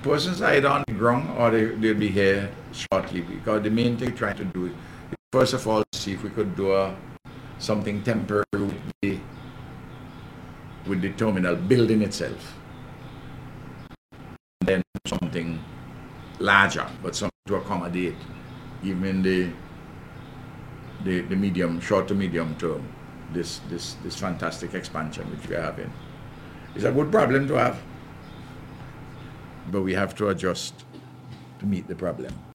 persons are either on the ground or they'll be here shortly, because the main thing we're trying to do is, first of all, see if we could do something temporary with the terminal building itself. And then something larger, but something to accommodate even the medium, short to medium term, this fantastic expansion which we are having. It's a good problem to have, but we have to adjust to meet the problem.